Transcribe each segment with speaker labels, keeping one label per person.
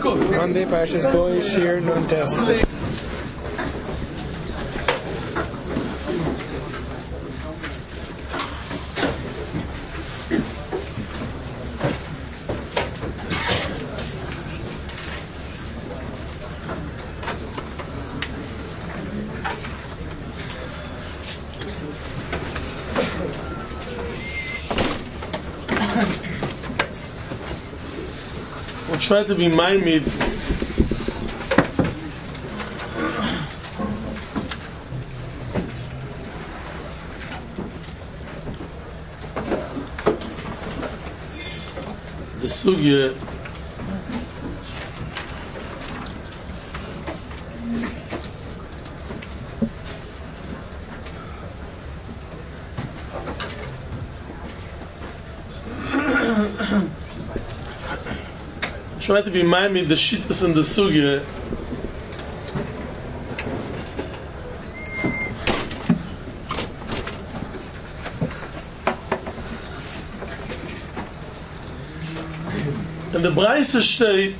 Speaker 1: Monday, Parshas Boy, Shir, Nun Tes.
Speaker 2: We'll try to be minded the sugya try to be minded the shittas and the sugya in the Braise steht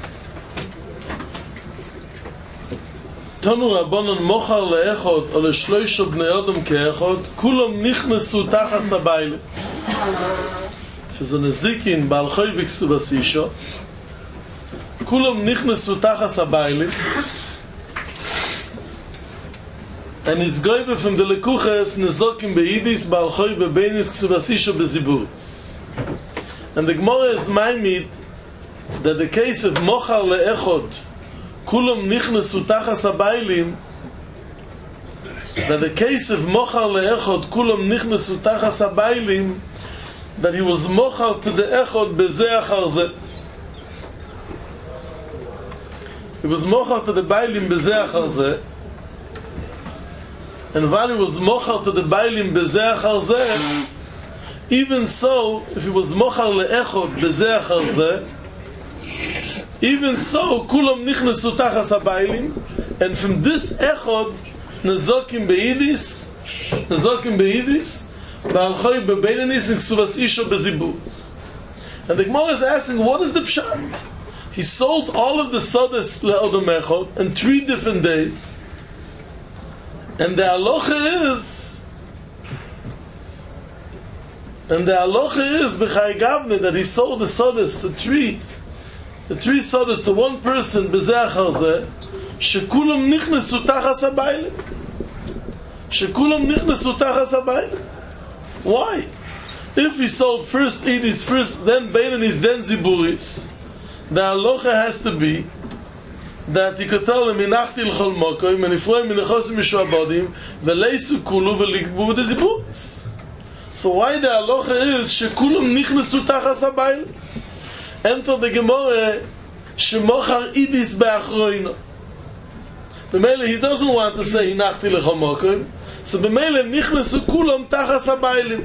Speaker 2: Tonu Rabbanon mochar le'echot o le'shloisho bnei Adam ke'echot kulam nichnesu tachas habayle שזה נזיקין בעל חוי וכסובס אישו כולם נכנסו תחס הביילים הנסגוי בפם דלקוחס נזוקים ביידיס בעל חוי בבייניס כסובס אישו בזיבורס and the Gemara is minded that the case of mochar le'echot kulam nichnesu tachas habaylim that the case of mochar le'echot kulam nichnesu tachas habaylim that he was mochar to the echot bezeh achar zeh. He was mochar to the bailim bezeh achar zeh, and while he was mochar to the bailim bezeh achar zeh, even so, if he was mochar le'echot bezeh achar zeh, even so, kulam nichnesu tachas habaylim, and from this echot, nazokim be'idis, Ba'al-choy be'beinanis and ksuvas isho be'zibuz. And the Gemara is asking, what is the pshat? He sold all of the sodas le'odom echot in 3 different days. And the halacha is b'chai gavne that he sold the sodas to 3 sodas to one person b'zeh achar zeh shekulam nichnesu tachas habaylim. Why? If he sold first Edis, first then Beinanis, then Ziburis, the halacha has to be that he could tell him Inachti l'chol mokoim and Ifroim minechosim mishuabodim veleisu kulu velikbu with the Ziburis. So why the halacha is shekulam nichnesu tachas habaylim? Enter the Gemara shemochar Edis be'achroino. B'meile he doesn't want to say Inachti l'chol mokoim. So b'meile nichnesu kulam tachas habaylim.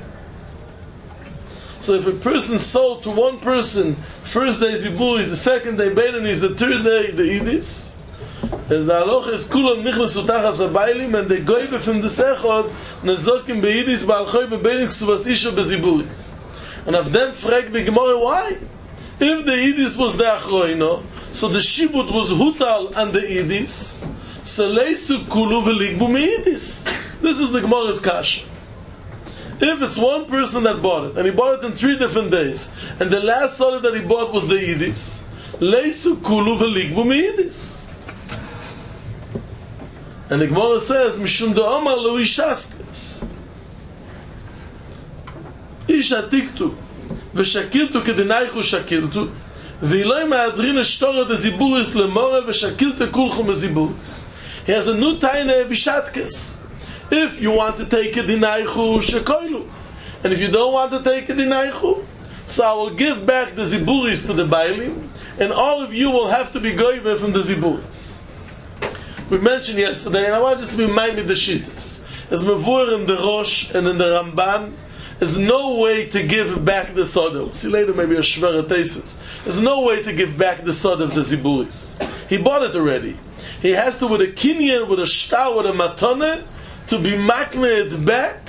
Speaker 2: So if a person sold to one person, first day ziburis, the second day beinanis, the third day the idis, as the halacha is kulam nichnesu tachas habaylim, and they go from the sechot nazokim beidis ba'al choy be'beinik ksuvas isho beziburis. And of them frag the Gemara why? If the idis was the achroino, so the shibut was hutal and the idis, so leisu kulu v'ligbu meidis. This is the Gemara's kasha. If it's one person that bought it, and he bought it in 3 different days, and the last solid that he bought was the idis, leisu kulu v'ligbu meidis. And the Gemara says, mishum de'omar lo ishaskes. Isha tiktu, v'shakiltu kedinaychu shakiltu, v'iloi ma'adrin eshtora de ziburis lemore v'shakiltu kulchu meziburis. He has a new taina vishatkes. If you want to take a dinaychu shekoilu, and if you don't want to take a dinaychu, so I will give back the ziburis to the bailim, and all of you will have to be goyve from the ziburis. We mentioned yesterday, and I want just to be minded the shittas. As mevur in the Rosh and in the Ramban, there's no way to give back the soda. We'll see later maybe a shvera tesis. There's no way to give back the soda of the ziburis. He bought it already. He has to, with a kinyan, with a shtar, with a matone, to be makned back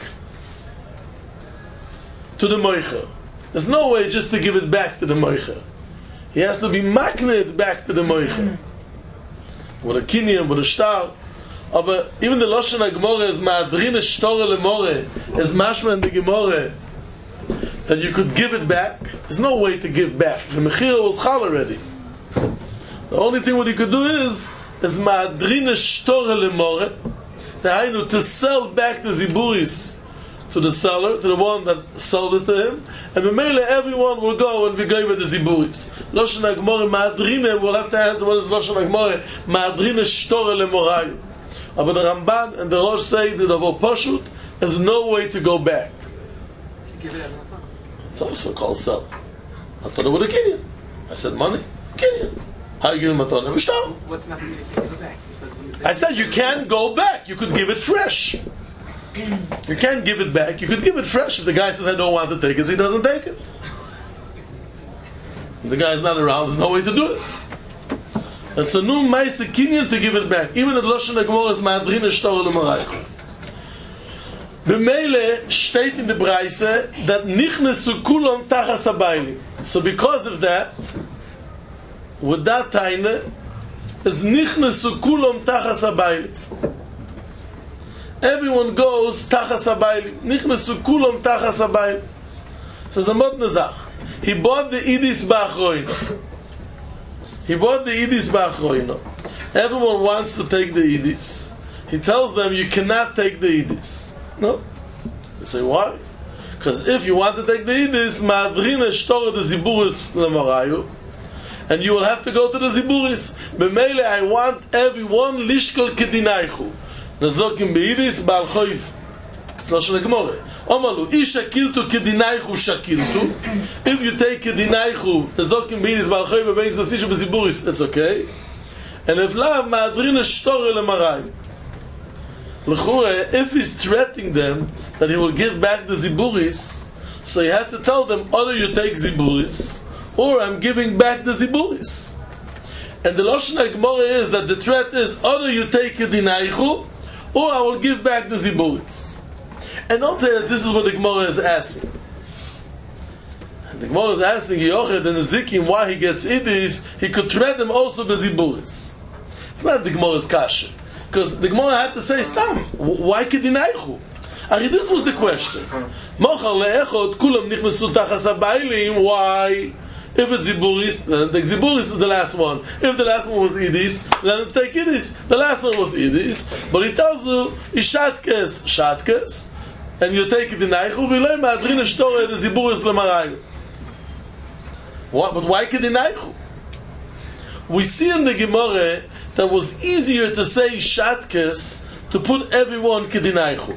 Speaker 2: to the moicha. There's no way just to give it back to the moicha. he has to be magnet back to the moiche. With a kinyan, with a star. But even the Lashon HaGemorah is ma'adrin shtorah lemoreh, is mashma in the Gemorah, that you could give it back. There's no way to give back. The mechira was chal already. The only thing what you could do is ma'adrin shtorah lemoreh, to sell back the ziburis to the seller, to the one that sold it to him, and Memele everyone will go and be going with the ziburis. Lashon HaGemorah ma'adrin, we'll have to answer what is Lashon HaGemorah, ma'adrin shtorah lemorayu. But the Ramban and the Rosh say that of Oposhut, there's no way to go back.
Speaker 3: Give it as a matana.
Speaker 2: It's also called sell. I thought it was a kinyan. I said money, kinyan. How you give it matana?
Speaker 3: What's not for me to give it back?
Speaker 2: I said you can't go back. You could give it fresh. You can't give it back. You could give it fresh. If the guy says I don't want to take it, he doesn't take it. If the guy's not around, there's no way to do it. It's a new Maise Kinyan to give it back. Even the Lashon HaGemorah is ma'adrin shtorah lemoreh. B'meile steht in the Braise that nichnesu kulam tachas habaylim. So because of that, with that taina, is nichnesu kulam tachas habaylim. Everyone goes tachas habaylim. Nichnesu kulam tachas habaylim. So it's a mod nezach. He bought the idis ba'achroino. He bought the idis ba'achroino. Everyone wants to take the idis. He tells them you cannot take the idis. No. They say why? Because if you want to take the idis, ma'adrina shtorah the ziburis lemorayu, and you will have to go to the ziburis. B'meile I want everyone lishkol kedinaychu. Nazokim beidis ba'al choiv. It's Lashon HaGemorah. Omalu, ishakiltu kedinaychu shakiltu. If you take kedinaychu, nazokim beidis ba'al choiv be'beis v'sishu b'ziburis, it's okay. And if la, ma'adrina shtorah lemorayu. L'chura, if he's threatening them that he will give back the ziburis, so you have to tell them, either you take ziburis, or I'm giving back the ziburis. And the Lashon HaGemorah is that the threat is, either you take kedinaychu, or I will give back the ziburis. And don't say that this is what the Gemorah is asking. And the Gemorah is asking Yochid and Ezekiel why he gets idis, he could threaten him also with ziburis. It's not the Gemorah's kasha. Because the Gemara had to say, Stam, why kedinaychu? This was the question. Why? If it's ziburis, then the ziburis is the last one. If the last one was idis, then take idis. The last one was idis. But he tells you, shatkes, and you take kedinaychu, v'lei ma'adrin shtorah the ziburis lemarayu. But why kedinaychu? We see in the Gemara that was easier to say shatkes to put everyone kedinaychu.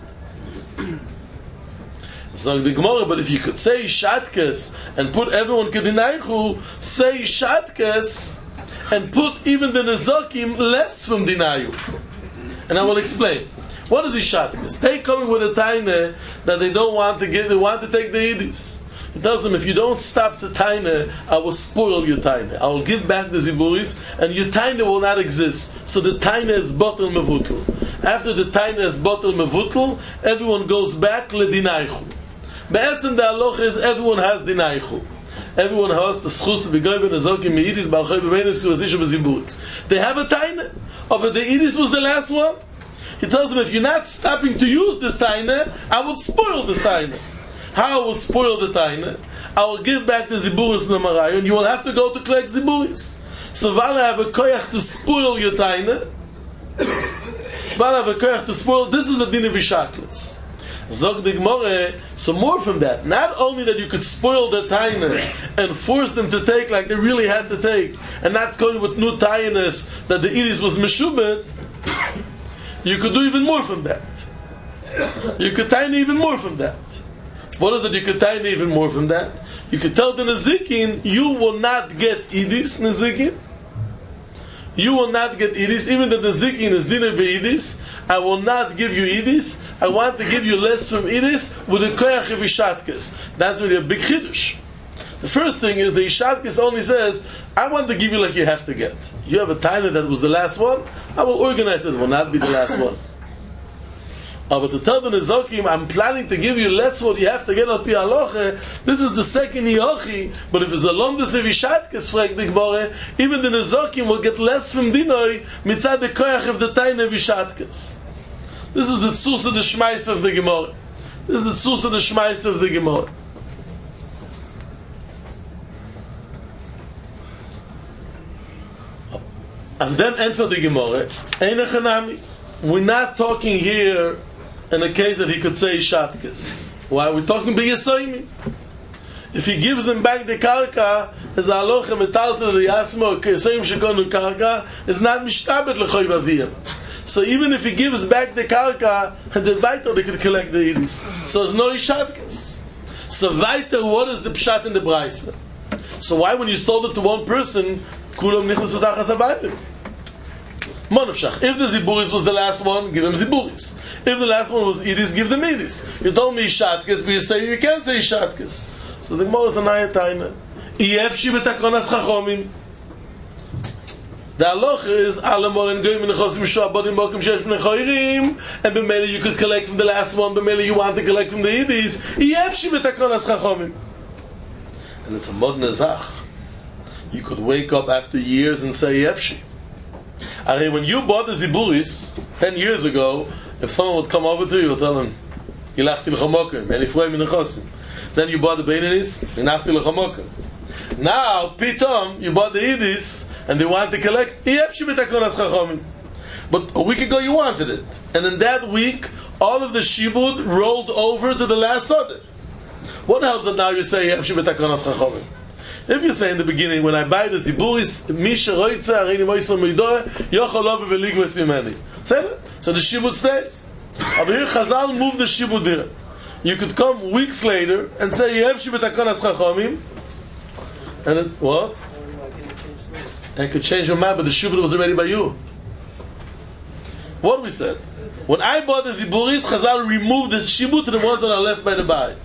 Speaker 2: So the Gemara, but if you could say shatkes and put everyone kedinaychu, say shatkes and put even the nezakim less from dinayu. And I will explain. What is the shatkes? They coming with a taina that they don't want to give, they want to take the idis. He tells them, if you don't stop the taina, I will spoil your taina. I will give back the ziburis, and your taina will not exist. So the taina is botel mevutel. After the taina is botel mevutel, everyone goes back ledinaychu. Be'etzem the halacha is everyone has dinaychu. Everyone has the schus to be given a zokim meidis balchay bebenis to asisha beziburis. They have a taina, but the idis was the last one. He tells them, if you're not stopping to use this taina, I will spoil this taina. How I will spoil the taina? I will give back the ziburis lemarayu, and you will have to go to collect ziburis. So while I have a koyach to spoil your taina, while I have a koyach to spoil, this is the din of Ishaklis. Zog the Gemara, so more from that. Not only that you could spoil the taina and force them to take like they really had to take, and not going with new tainas that the idis was meshubet, you could do even more from that. You could taina even more from that. What is it you could taina even more from that? You could tell the Nezikin, you will not get idis, Nezikin. You will not get idis, even the Nezikin is dinner be'idis. I will not give you idis. I want to give you less from idis with the koyach of ishatkes. That's really a big chiddush. The first thing is the ishatkes only says, I want to give you like you have to get. You have a taina that was the last one, I will organize that it will not be the last one. But to tell the Nezokim, I'm planning to give you less what you have to get al pi halacha, this is the second Yochi. But if it's a long Vishatkes, frag the Gemara, even the Nezokim will get less from Dinoi mitzad the koyach of the Taina Vishatkes. This is the Tzus of the Shmais of the Gemara. This is the Tzus of the Shmais of the Gemara. And then enter the Gemara. We're not talking here in a case that he could say Shatkes. Why? We're talking B'Yesoyim. If he gives them back the karka, as halacha metaltel the yasmo Yesoyim shekonu karka is not mishtabet lechoy vaviyim. So even if he gives back the karka, and the weiter they could collect the idis. So it's no Shatkes. So weiter, what is the pshat in the Braisa? So why, when you sold it to one person, kulam nichnasu tachas habayim? Monofshach. If the ziburis was the last one, give him ziburis. If the last one was idis, give them idis. You told me shatkes, but you say you can't say shatkes. So the Gemara is a naya taina. Iyefshi betakonas chachomim. The halacha is alamol and goyim nechosim shuabodim mokim shesh b'nechoirim, and b'mele you could collect from the last one. B'mele you want to collect from the idis. Iyefshi betakonas chachomim. And it's a modern zach. You could wake up after years and say Yefshi. When you bought the Ziburis 10 years ago, if someone would come over to you, you'll tell him, Yilachti l'chamokim, and ifrei min nechosim. Then you bought the Beinanis, Yilachti l'chamokim. Now, pitom, you bought the Idis, and they want to collect, Yefshi b'takonas chachomim. But a week ago you wanted it. And in that week, all of the Shibud rolled over to the last Sodeh. What helps that now you say Yefshi b'takonas chachomim? If you say in the beginning, when I buy the Ziburis, Misha Roitza, Areini Moisar Meidoah, Yochol Love Veligvas Mimeni. So the Shibud stays. But here Chazal moved the Shibud here. You could come weeks later and say, Yefshi b'takonas chachomim. And it's, what? I could change your mind, but the Shibud was already by you. What we said? When I bought the Ziburis, Chazal removed the Shibud to the ones that are left by the guy.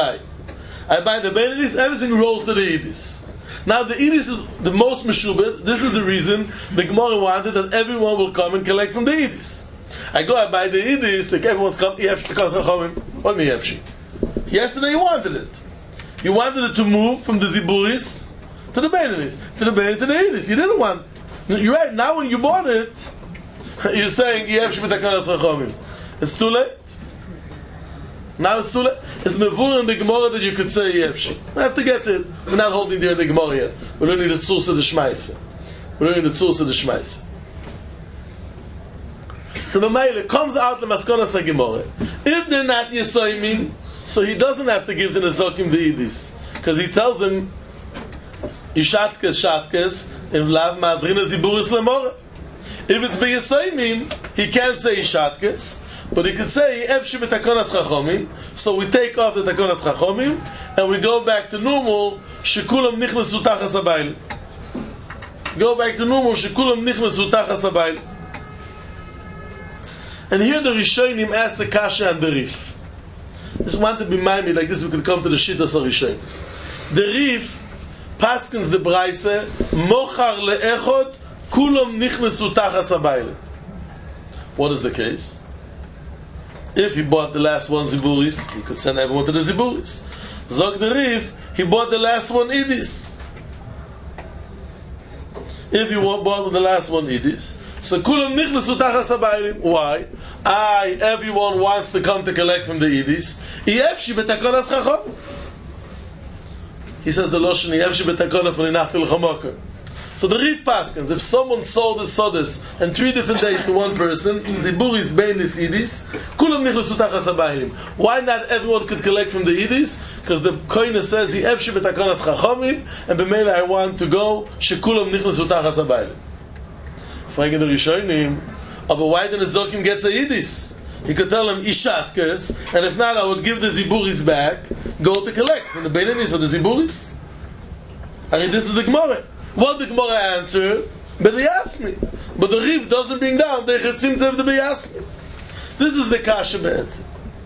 Speaker 2: I buy the Beinanis, everything rolls to the Idis. Now the Idis is the most meshubed. This is the reason the Gemara wanted that everyone will come and collect from the Idis. I buy the Idis, like everyone's come, what me Yefshi? Yesterday you wanted it. You wanted it to move from the Ziburis to the Beinanis, to the Beinanis to the Idis. You didn't want. You're right, now when you bought it, you're saying Yefshi b'takonas chachomim. It's too late. Now it's too late. It's mevur in the Gemara that you could say Yefshi. I have to get it. We're not holding there the Gemara yet. We're learning the Tzurs of the Shmaisa. So B'meile comes out the Maskonas HaGemara. If they're not Yesoyim, so he doesn't have to give the Nezokim the Idis. Because he tells them, Shatkes, in Lav Madrina Ziburis Lemora. If it's B'Yesoyim, he can't say Shatkes. But he could say Efshi b'takonas chachomim, so we take off the takonas chachomim and we go back to normal. Shekulam nichnasu tachas habayil. Go back to normal. Shekulam nichnasu tachas habayil. And here the Rishonim ask the kasha and the Rif. Just want to be minded like this. We could come to the shittas of Rishonim. The Rif paskins the Braise mochar leechod kulam nichnasu tachas habayil. What is the case? If he bought the last one Ziburis, he could send everyone to the Ziburis. Zog the Rif, he bought the last one Idis. If he bought the last one Idis, so kulam nichnasu tachas habayim. Why? Everyone wants to come to collect from the Idis. Yefshi b'takonas chachom. He says the Loshen Yefshi b'takonas v'ninachti l'chamoker. So the Rif paskins, if someone sold the sodas and 3 different days to one person, Ziburis Beinis Idis, kulam nichnasu tachas habayim. Why not everyone could collect from the Idis? Because the Koine says, Yefshi b'takonas chachomim, and b'meila I want to go, shekulam nichnasu tachas habayim. Fragen the Rishonim, but why didn't Zokim get a Idis? He could tell him, Ishatkes, and if not, I would give the Ziburis back, go to collect from the Beinis or the Ziburis. I mean, this is the Gemara. What the Gemara answered, but they asked me. But the Rif doesn't bring down the Chetzim Tev the Beyasmi. This is the Kasha Be'etzim.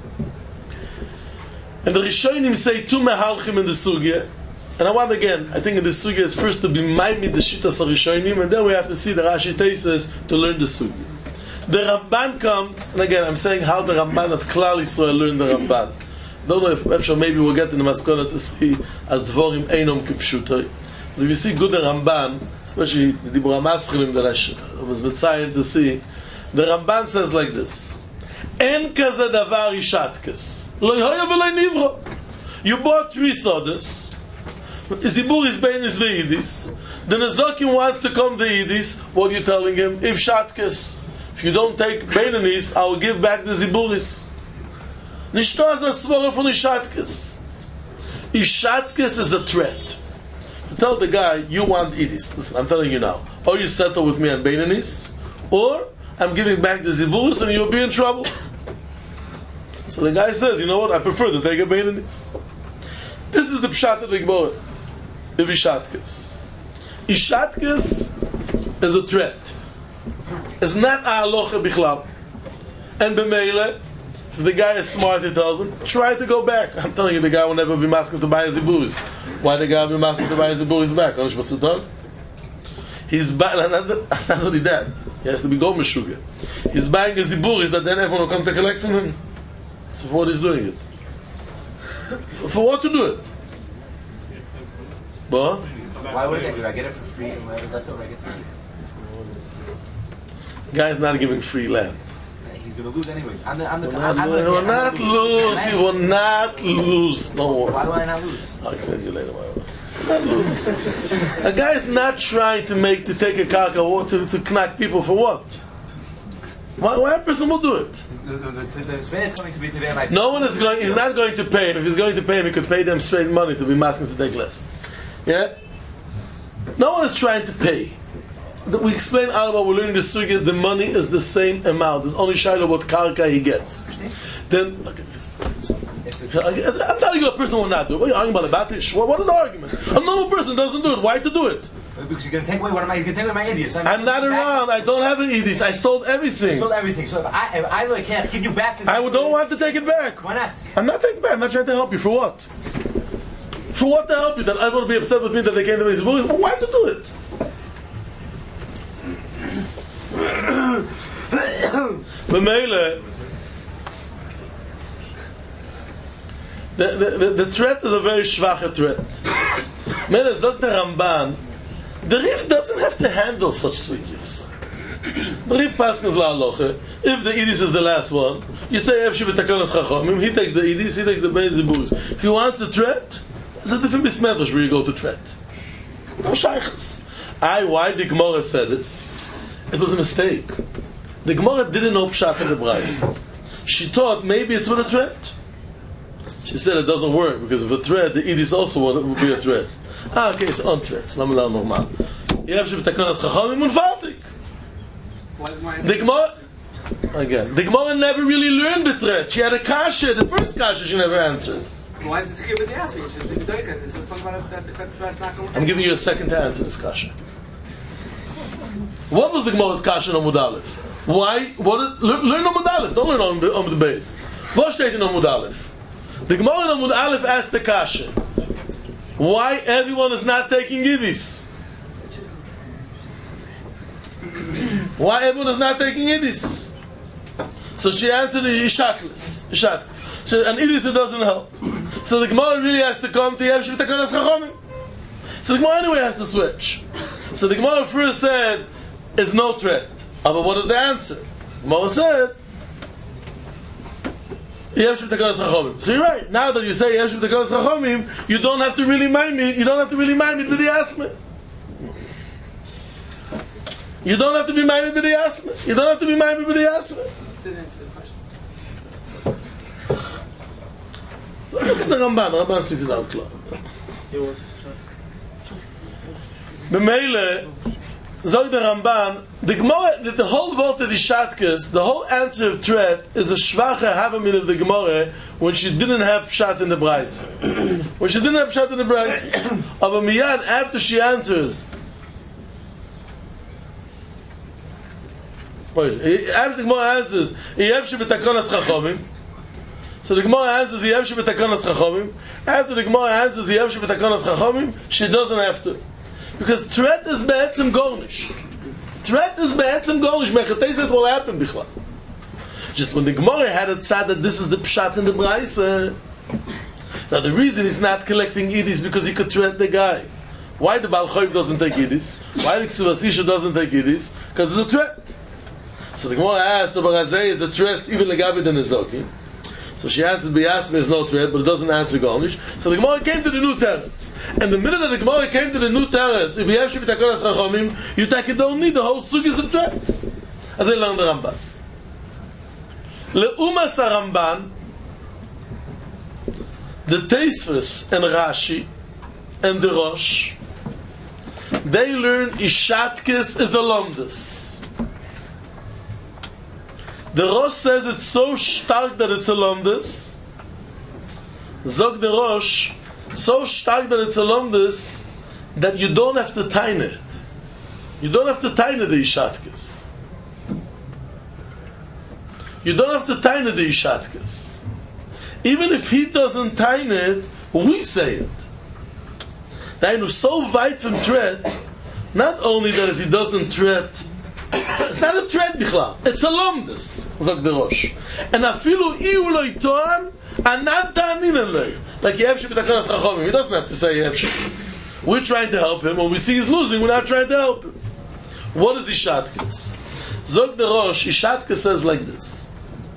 Speaker 2: And the Rishonim say 2 Mehalchim in the Sugya. And I want again, I think in the Sugya is first to be Maimid the Shittas of Rishonim, and then we have to see the Rashi Teises to learn the Sugya. The Ramban comes, and again, I'm saying how the Ramban at Klal Yisrael learned the Ramban. Don't know if maybe we'll get in the Maskona to see as Dvorim Einom Kipshutoi. But if you see good the Ramban, especially the Dibur HaMaschelim that I was trying to see, the Ramban says like this: En kaze davar ishatkes, lo yoya v'lo nivro. You bought 3 sodas. Zibur is beinis ve'idis. The Nezokim wants to come to Yidis. What are you telling him? If shatkes, if you don't take beinanis, I will give back the Ziburis. Nishto az a svora von ishatkes. Ishatkes is a threat. You tell the guy, you want Yidis. Listen, I'm telling you now. Or you settle with me on beinanis, or I'm giving back the Ziburis and you'll be in trouble. So the guy says, you know what? I prefer to take a beinanis. This is the pshat of the Gemara. If Ishatkes. Ishatkes is a threat. It's not a halacha bichlal. And b'meile, if the guy is smart, he tells him, try to go back. I'm telling you, the guy will never be masking to buy his ziburis. Why the guy will be masking to buy his ziburis back? I'm supposed to tell him. He's buying, not only that, he has to be go meshuga. He's buying his ziburis that then everyone will come to collect from him. So for what he's doing it? For what to do it? But
Speaker 4: why would I get it? I get it for free, and whatever's left over, I get to keep.
Speaker 2: Guy's not giving free land.
Speaker 4: He's going to lose anyways. He
Speaker 2: will not lose. He will not lose. No.
Speaker 4: Why do I not lose?
Speaker 2: I'll explain to you later. Not lose. A guy's not trying to take a karka to knock people for what? Why a person will do it?
Speaker 4: The Zvei is coming to be today.
Speaker 2: No one is going. He's not going to pay him. If he's going to pay him, he could pay them straight money to be masking to take less. Yeah. No one is trying to pay. We explain all about we're learning the sugi is the money is the same amount. There's only shiloh what karka he gets. Then I'm telling you, a person will not do it. What are you arguing about the batish? What is the argument? A normal person doesn't do it. Why to do it?
Speaker 4: Because you're going to take away you're going to take away my idiots.
Speaker 2: I'm not around. I don't have an idis. I sold everything.
Speaker 4: You sold everything. So if I really can't give you back this,
Speaker 2: I don't want to take it back.
Speaker 4: Why not?
Speaker 2: I'm not taking it back. I'm not trying to help you. For what? For what to help you? That everyone will be upset with me that they came to me. Well, why to do it? The threat is a very schwache threat. Mele sagt der Ramban, the Rif doesn't have to handle such sugyas. The Rif paskins la'aloche. If the Idis is the last one, you say Efshi b'takonas chachomim. He takes the Idis, he takes the bein ziburis. If he wants the threat, it's a different bismedrash where you go to threat. No shaychus. Why the Gemara said it? It was a mistake. The Gemara didn't know pshat in the Brais. She thought maybe it's with a threat. She said it doesn't work because if a threat, the Idis also would be a threat. Okay, it's on threats. The Gemara, again, the Gemara never really learned the threat. She had a kasha, the first kasha she never answered.
Speaker 3: Why is it here with the answer?
Speaker 2: I'm giving you a second to answer this kasha. What was the Gemara's kasha on Amud Aleph? Why? Learn on Amud Aleph. Don't learn on the base. What steht in Amud Aleph? The Gemara in Amud Aleph asked the kasha, why everyone is not taking Yidis? Why everyone is not taking Yidis? So she answered the Ishatlis. So an Yidis it doesn't help. So the Gemara really has to come to Yevsh v'takonas chachomim. So the Gemara anyway has to switch. So the Gemara first said, it's no threat. But what is the answer? The Gemara said, so you're right. Now that you say Yesh v'takonas chachomim, you don't have to really mind me. You don't have to really mind me to the asma. You don't have to be minded by the asma. You don't have to be minded by the asma.
Speaker 3: Didn't answer the question.
Speaker 2: Look at the Ramban. The Ramban speaks it out clear. B'meile, zog the Ramban, the Gemara, the whole vote of the Shatkes, the whole answer of threat is a shvache havamin of the Gemara when she didn't have pshat in the Brais. When she didn't have pshat in the Brais, aber miyad after she answers, after the Gemara answers, Yevsh b'takonas chachomim. So the Gemara answers, Yevsh b'takonas chachomim. After the Gemara answers, Yevsh b'takonas chachomim, she doesn't have to. Because threat is be'etzim gornish. threat is be'etzem golish. Mechatezet will happen, bichlal. Just when the Gemara had it said that this is the pshat in the Braisa. Now the reason he's not collecting idis because he could threat the guy. Why the Baal Choiv doesn't take idis? Why the Ksuvasisha doesn't take idis? Because it's a threat. So the Gemara asked the Barazei is the threat even legabi the Nezokim. So she answered Biyasmi is no threat, but it doesn't answer Gonish. So the Gemara came to the new teretz. And the minute that the Gemara came to the new teretz, if you have Shivit HaKodesh Chachomim, you take it don't need the whole sugis of threat. As I learned the Ramban. Leumas HaRamban, the Teisves and Rashi and the Rosh, they learn Ishatkes is the Lomdes. The Rosh says it's so stark that it's a Lomdes. Zog the Rosh, so stark that it's a Lomdes that you don't have to tine it. You don't have to tine the Ishatkes. You don't have to tine the Ishatkes. Even if he doesn't tine it, we say it. That is so wide from threat, not only that if he doesn't threat, it's not a threat bichlal, it's a lomdes, zog the Rosh. And afilu iu lo itoan, anat ta'anin eloi. Like Yevshim b'takonas chachomim, he doesn't have to say Yevshim. We're trying to help him, when we see he's losing, we're not trying to help him. What is Ishatkes? Zog the Rosh, Ishatkes says like this.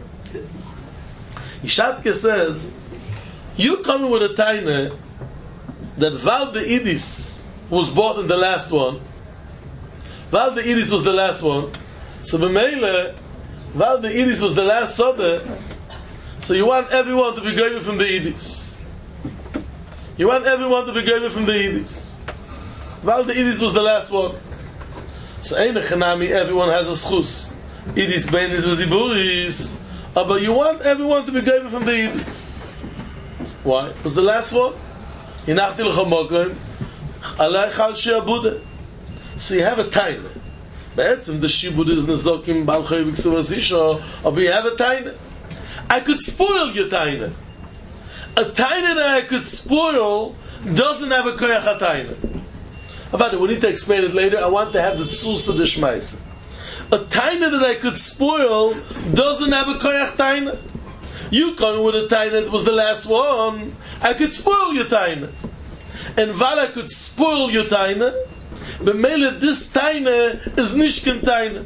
Speaker 2: Ishatkes says, you come with a taina that Val the Idis was bought in the last one. Val the Idis was the last one. So b'meile, Val the Idis was the last Sodeh. So you want everyone to be going from the Idis. You want everyone to be going from the Idis. Val the Idis was the last one. So Ein Echanami, everyone has a schus. Idis, Beinis, V'ziburis. But you want everyone to be given from the Idis. Why? It was the last one. Hinachti l'chamokim, alay chal she'abudah. So you have a taina. Be'etzim, the shibud is nezokim, bal choy v'ksuvasisha, but you have a taina. I could spoil your taina. A taina that I could spoil doesn't have a koyach ha-taina. About we need to explain it later. I want to have the tzusa d'shmaisa. A taina that I could spoil doesn't have a koyach taina. You come with a taina that was the last one. I could spoil your taina. And while I could spoil your taina, but mele this taina is nishkin taina.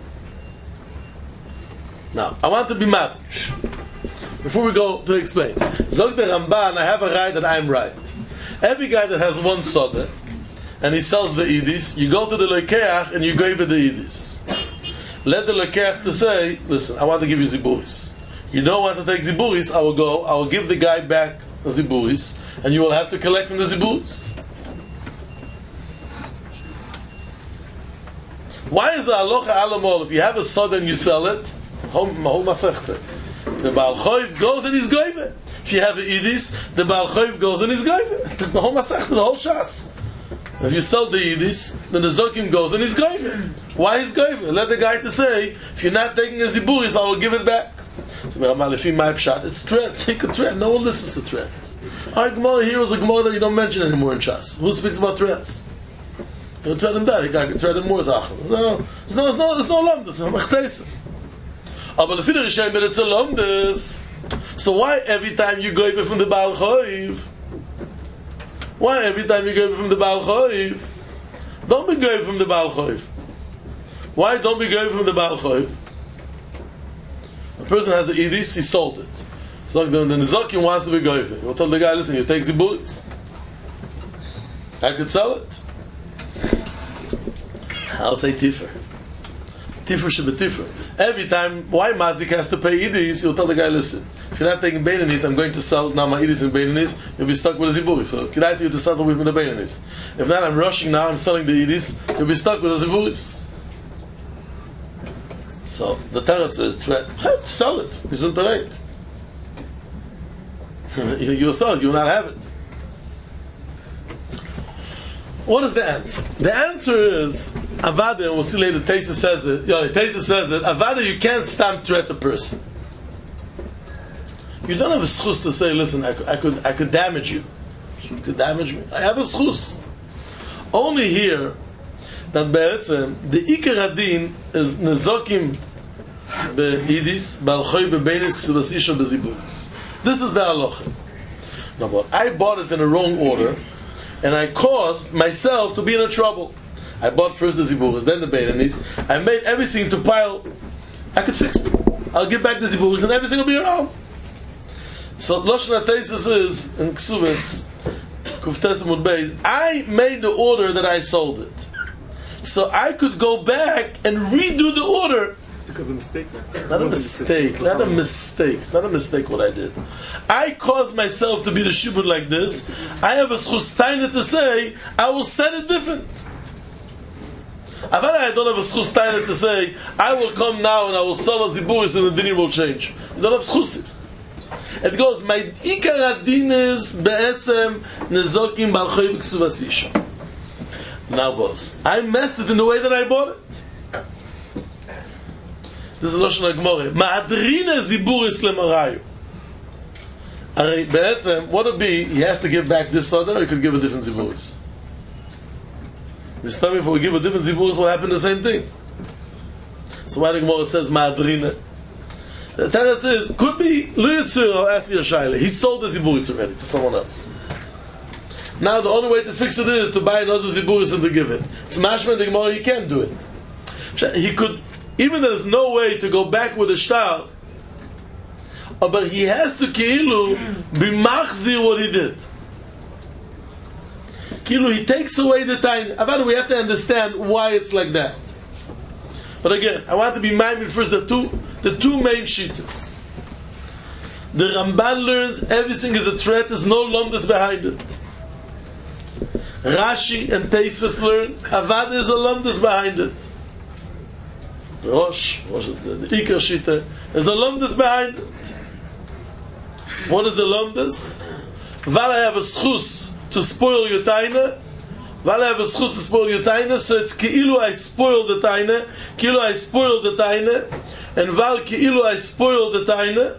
Speaker 2: Now, I want to be mad. Before we go to explain. Zog the Ramban, I have a right that I'm right. Every guy that has one soda, and he sells the idis, you go to the lekeach and you give it the idis. Let the lekeach to say, listen, I want to give you ziburis. You don't want to take ziburis, I will give the guy back the ziburis, and you will have to collect from the ziburis. Why is the halacha alamol? If you have a soda and you sell it, whole masechta. The Baal Choiv goes and he's goyve. If you have an idis, the Baal Choiv goes and he's goyve. It's the whole masechta, the whole shas. If you sell the idis, then the zokim goes and he's goyve. Why he's goyve? Let the guy to say, if you're not taking a ziburis, I will give it back. So it's threat. Take a threat. No one listens to threats. Our Gemara here is a Gemara that you don't mention anymore in Shas. Who speaks about threats? You threat him that. You can threat him more. No, there's no lomdes. But if you're saying that it's a lomdes, so why every time you go away from the Baal Choiv? Why every time you go away from the Baal Choiv? Don't be going from the Baal Choiv. Why don't be going from the Baal Choiv? A person has an idis, he sold it. So the Nizokim wants to be going. You'll tell the guy, listen, you take ziburis. I could sell it. I'll say tiffer. Tiffer should be tiffer. Every time, why Mazik has to pay idis, you'll tell the guy, listen, if you're not taking Beinanis, I'm going to sell now my idis and Beinanis, you'll be stuck with a ziburis. So can I tell you to settle with the Beinanis? If not, I'm rushing now, I'm selling the idis, you'll be stuck with a ziburis. So the Teretz says, sell it. Isn't the right? You'll sell it, you'll not have it. What is the answer? The answer is Avada, and we'll see later, Taisa says it. Taisa says it. Avada, you can't stamp threat a person. You don't have a schus to say, listen, I could damage you. You could damage me. I have a schus. Only here, that בעצם, the Iker Hadin is Nezokim Be'idis, Ba'alchoi Be'beinis, Ksubas Isha Be'ziburis. This is the halacha. Now, but I bought it in the wrong order, and I caused myself to be in a trouble. I bought first the Ziburis, then the Beinis. I made everything to pile. I could fix it. I'll give back the Ziburis, and everything will be around. So Lashon HaTeisus is in Ksubas Kuftes Amud Beis. I made the order that I sold it, so I could go back and redo the order.
Speaker 1: Because the mistake.
Speaker 2: Not a mistake. Not a mistake. It's not a mistake what I did. I caused myself to be the shibud like this. I have a schustainer to say I will set it different. I don't have a schustainer to say I will come now and I will sell a ziburis and the dinner will change. You don't have schusit. It goes, my ikar adin is be'etzem nezokim balchoy v'ksuvas isha. Now boss, I messed it in the way that I bought it. This is Lashon HaGemara. Ma'adrina ziburis lemarayu. Be'etzem, what would be, he has to give back this soda, or he could give a different ziburis. Mr. If we give a different ziburis, will happen the same thing. So why the Gemara says ma'adrina? The Torah says, could be, Luyitzur, I'll ask you a shayla. He sold the ziburis already to someone else. Now the only way to fix it is to buy another ziburis and to give it. It's mashma in the Gemara, he can't do it. He could, even there's no way to go back with a shtar, but he has to keilu b'machzir what he did. Keilu, he takes away the time. Avada, we have to understand why it's like that. But again, I want to be mindful first the two main shittas. The Ramban learns everything is a threat, there's no lumdus behind it. Rashi and Teisves learn Avada is a lumdus behind it. Rosh is the Iker Shita, there's a lumdus behind it. What is the lumdus? While I have a schus to spoil your taina, so it's keilu I spoiled the taina, keilu I spoiled the taina, and val keilu I spoiled the taina,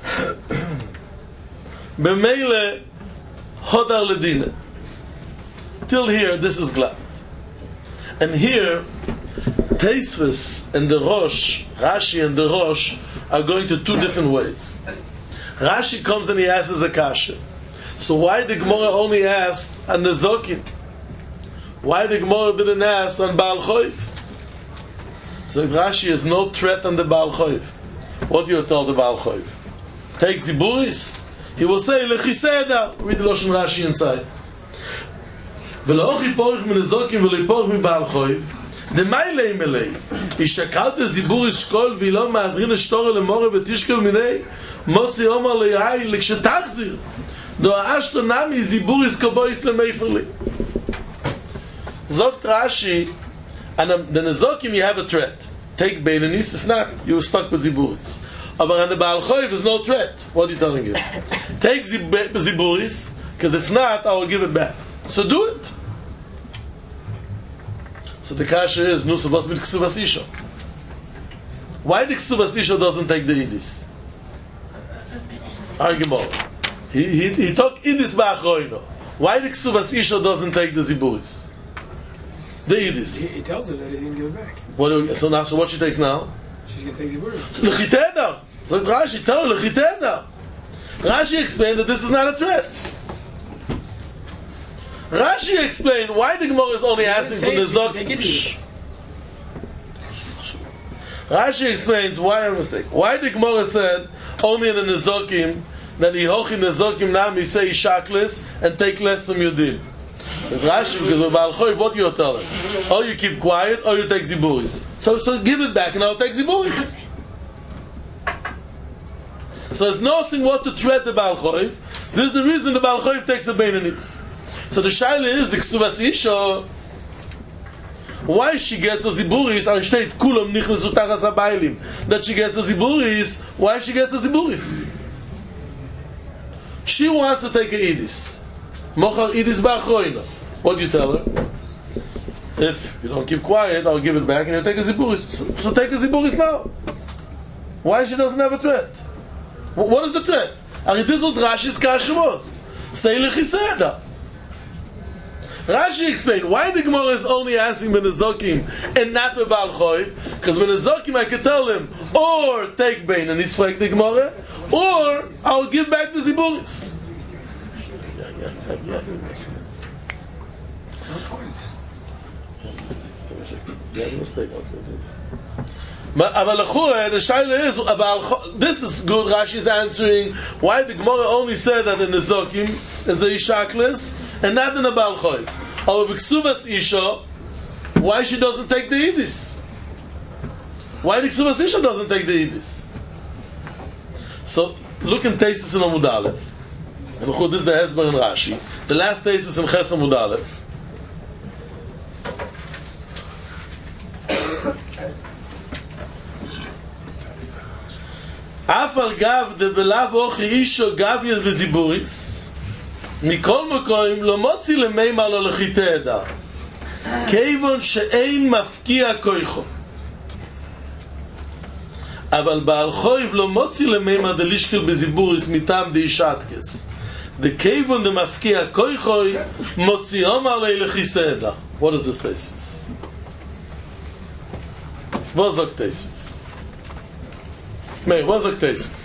Speaker 2: b'meile hodar ledina. Till here, this is glad. And here, Teisves and the Rosh, Rashi and the Rosh, are going to two different ways. Rashi comes and he asks a kasha. So why the Gemara only asked on Nezokim? Why the Gemara didn't ask on Baal Choiv? So Rashi is no threat on the Baal Choiv. What do you tell the Baal Choiv? Take Ziburis. He will say Lechiseda. Read the Lashon Rashi inside. Velochi porich min Nezokim v'leiporich min Baal Choiv. The Mailei Melei. Ishakal the Ziburis Shkol v'ilo ma'adrin eshtorah lemore v'tishkel minei motzi omar leyai l'kshetachzir. Do ha'ashto nami Ziburis kobois lemeiferli. Zok Rashi, and the Nezokim you have a threat. Take Beinanis, if not, you were stuck with Ziburis. But on the Baal Choiv is no threat. What are you telling him? Take Ziburis, because if not, I will give it back. So do it. So the kasha is, nu supposed to be Ksuvas Isha. Why the Ksuvas Isha doesn't take the Idis? Argument. He took Idis ba'achroino. Why the Ksuvas Isha doesn't take the Ziburis? The Idis.
Speaker 3: He tells her that he's going to give it back.
Speaker 2: So what she takes now?
Speaker 3: She's going to take Ziburis.
Speaker 2: L'chiteda. So Rashi, tell her l'chiteda. Rashi explained that this is not a threat. Rashi explained why the Gemara is only asking for the Nezokim. Rashi explains why a mistake. Why the Gemara said only in the Nezokim that he hochi Nezokim nami say shaklis and take less from Yudim. So Rashi, because of Baal Choiv, what you tell him? Or you keep quiet, or you take Ziburis. So give it back, and I'll take Ziburis. So there's nothing what to threat the Baal Choiv. This is the reason the Baal Choiv takes the Beinanis. So the shaila is the Ksuvas Isha. Why she gets a Ziburis? Ansteht kulam nichnesu tachas habaylim. That she gets a Ziburis. Why she gets a Ziburis? She wants to take a Idis. Mochar Idis ba'achroina. What do you tell her? If you don't keep quiet, I'll give it back and you take a Ziburis. So take a Ziburis now. Why she doesn't have a threat? What is the threat? I mean, this was Rashi's kasha was. Say lechiseda. Rashi explained why the Gemara is only asking Benezokim and not Bebal Choiv. Because Benezokim I could tell him, or take Bein and he's the Gemara, or I'll give back the Ziburis. But the shaila is about this is good. Rashi is answering why the Gemara only said that in the Zokim is the Ishaklis and not in the Baal Choy. Or B'Ksubas Isha, why she doesn't take the Yidis? Why the Ksubas Isha doesn't take the Yidis? So look in Teisus in Amud Aleph. And this is the Hezbollah in Rashi. The last Teisus in Ches Amud Aleph. אף על גב דבלאו אוכי אישו גב יד בזיבוריס מכל מקום לא מוציא למימה לא לחיטי עדה כיוון שאין מפקיע כויכו אבל בעל חויב לא מוציא למימה דלישקל בזיבוריס מטעם דאישתקס דכיוון דמפקיע כויכו מוציא אומר לי לחיסי עדה. What is this Teisvis? What is this Teisvis? Meir, what's the Teisvis?